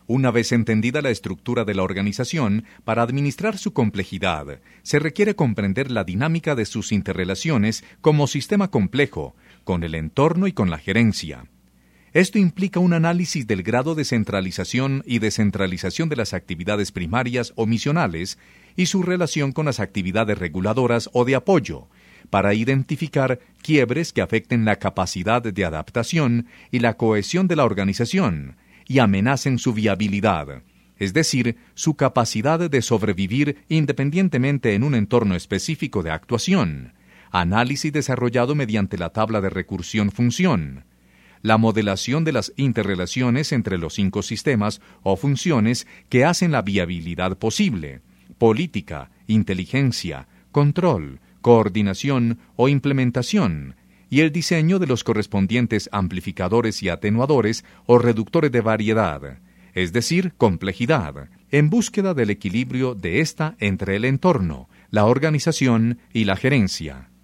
Una vez entendida la estructura de la organización, para administrar su complejidad, se requiere comprender la dinámica de sus interrelaciones como sistema complejo, con el entorno y con la gerencia. Esto implica un análisis del grado de centralización y descentralización de las actividades primarias o misionales y su relación con las actividades reguladoras o de apoyo, para identificar quiebres que afecten la capacidad de adaptación y la cohesión de la organización y amenacen su viabilidad, es decir, su capacidad de sobrevivir independientemente en un entorno específico de actuación. Análisis desarrollado mediante la tabla de recursión-función. La modelación de las interrelaciones entre los 5 sistemas o funciones que hacen la viabilidad posible: política, inteligencia, control, coordinación o implementación, y el diseño de los correspondientes amplificadores y atenuadores o reductores de variedad, es decir, complejidad, en búsqueda del equilibrio de esta entre el entorno, la organización y la gerencia.